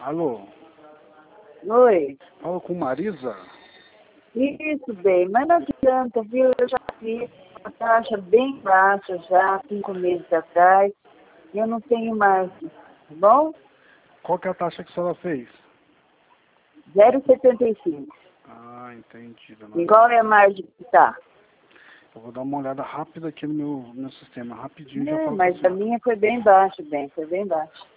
Alô? Oi. Fala com Marisa? Isso, bem, mas não adianta, viu? Eu já fiz uma taxa bem baixa já, 5 meses atrás, e eu não tenho mais, tá bom? Qual que é a taxa que a senhora fez? 0,75. Ah, entendi, dona E qual Marisa. é a margem que tá? Eu vou dar uma olhada rápida aqui no meu sistema, rapidinho já falo com a Mas a senhora. minha foi bem baixa, bem, foi bem baixa.